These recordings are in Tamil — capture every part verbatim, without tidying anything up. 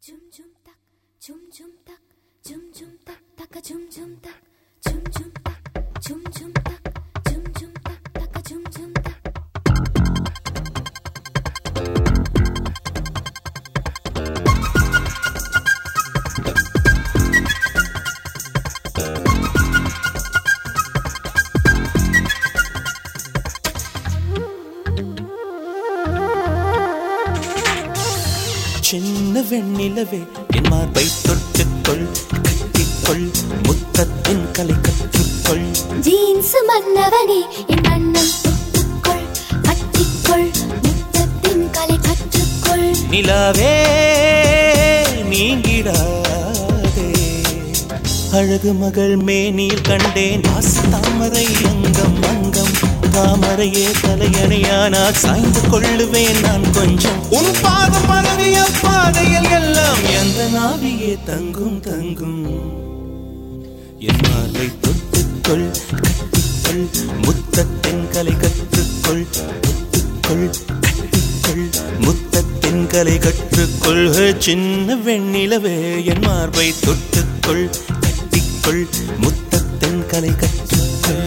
Chum chum tak, chum chum tak, chum chum tak, taka chum chum tak, chum chum tak, chum chum tak, chum chum tak, taka chum chum tak. சின்ன வெண்ணிலவே என் மார்பை தொட்டுக்கொள், கட்டிக்கொள், முத்தத்தின் கலை கற்றுக்கொள். ஜீன்ஸ் மன்னவனே என் வண்ணம் தொட்டுக்கொள், கட்டிக்கொள், முத்தத்தின் கலை கற்றுக்கொள். நிலாவே நீங்கிடாதே, அழகு மகள் மேனில் கண்டேன் ஆசை தாமரை அங்கம் அங்கம். தாமரையே தலையணையானால் சாய்ந்து கொள்ளுவேன் நான் கொஞ்சம். உன் பாதம் பரவிய பாதையில் எல்லாம் எந்த நாவியே தங்கும் தங்கும். என் மார்பை தொட்டுக்கொள், கட்டிக்கொள், முத்தத்தின் கலை கற்றுக்கொள். தொட்டுக்கொள், கட்டிக்கொள், முத்தத்தின் கலை கற்றுக்கொள். சின்ன வெண்ணிலவே என் மார்பை தொட்டுக்கொள், கட்டிக்கொள், முத்தத்தின் கலை கற்றுக்கொள்.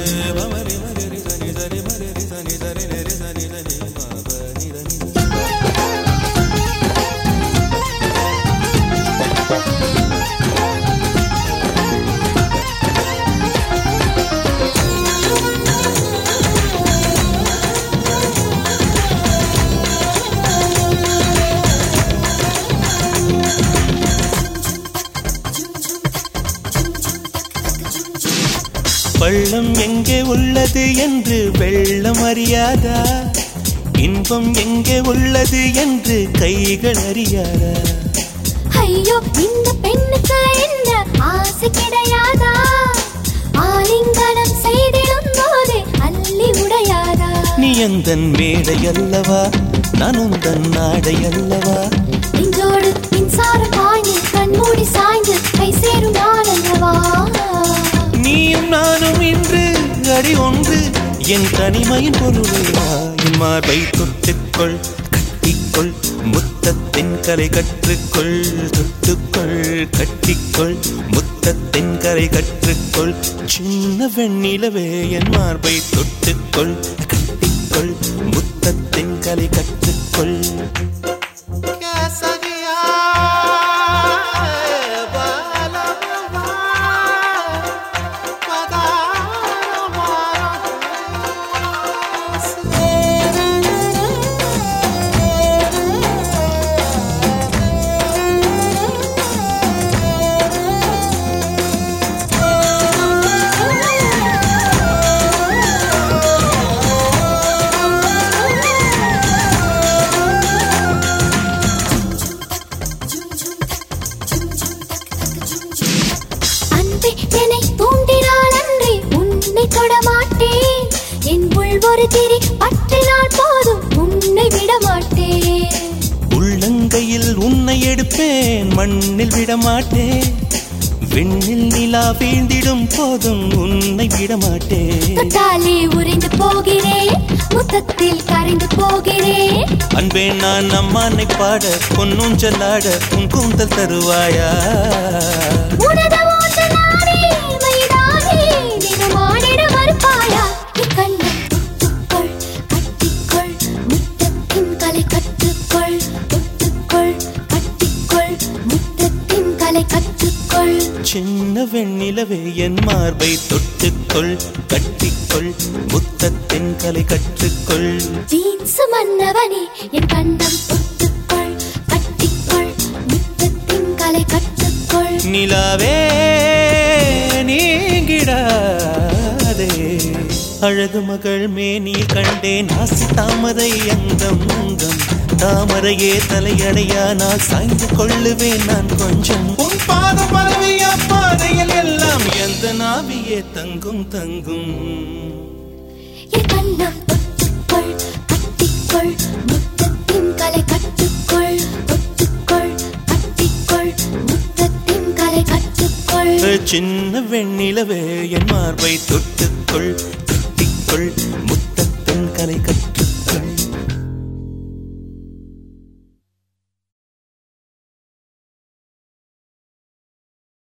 பள்ளம் எங்கே உள்ளது என்று வெள்ளம் அறியாதா, இன்பம் எங்கே உள்ளது என்று கைகள் அறியாதா. ஐயோ இந்த பெண்ணுக்கு என்ன ஆசை கிடையாதா, ஆலிங்கனம் செய்திடும் போதே அள்ளி உடையாதா. நீ எந்தன் மேடை அல்லவா, நான் உந்தன் நாடை அல்லவா. நெஞ்சோடு மின்சாரம் பாய்ந்து கண்மூடி சாய்ந்து கை சேரும் நான் அல்லவா. நீயும் நானும் இன்று அடி ஒன்று, என் தனிமையின் பொருளையா. என் மார்பை தொட்டுக்கொள், கட்டிக்கொள், முத்தத்தின் கலை கற்றுக்கொள். தொட்டுக்கொள், கட்டிக்கொள், முத்தத்தின் கலை கற்றுக்கொள். சின்ன வெண்ணிலவே என் மார்பை தொட்டுக்கொள், கட்டிக்கொள், முத்தத்தின் கலை கற்றுக்கொள். ஒரு திரி பற்றினால் போதும் உன்னை விடமாட்டேன். உள்ளங்கையில் உன்னை எடுப்பேன், மண்ணில் விடமாட்டேன். விண்ணில் நிலா வீழ்ந்திடும் போதும் உன்னை விடமாட்டேன். தொட்டாலே உறைந்து போகிறேன், முத்தத்தில் கரைந்து போகிறேன். அன்பே நான் அம்மானை பாட பொன்னும் சொல்லாட உன் கூந்தல் தருவாயா. உனது ஊஞ்சல் நானே மைதானே தினமாடிட மறுப்பாயா. சின்ன வெண்ணிலவே என் மார்பை தொட்டுக்கொள், கட்டிக்கொள், முத்தத்தின் கலை கற்றுக்கொள். ஜீன்ஸ் மன்னவனே என் கண்டம் தொட்டுக்கொள், கட்டிக்கொள், முத்தத்தின் கலை கற்றுக்கொள். நிலாவே நீங்கிடாதே, அழகு மகள் மேனில் கண்டேன் ஆசை தாமரை அங்கம் அங்கம். தாமரையே தலையடையானால் சாய்ந்து கொள்ளுவேன் நான் கொஞ்சம். உன் பாதம் பரவிய பாதையில் எல்லாம் எந்த நாவியே தங்கும் தங்கும். என் கண்ணம் தொட்டுக்கொள், கட்டிக்கொள், முத்தத்தின் கலை கற்றுக்கொள். தொட்டுக்கொள், கட்டிக்கொள், முத்தத்தின் கலை கற்றுக்கொள். சின்ன வெண்ணிலவே என் மார்பை தொட்டுக்கொள், கட்டிக்கொள், முத்தத்தின் கலை கற்றுக்கொள்.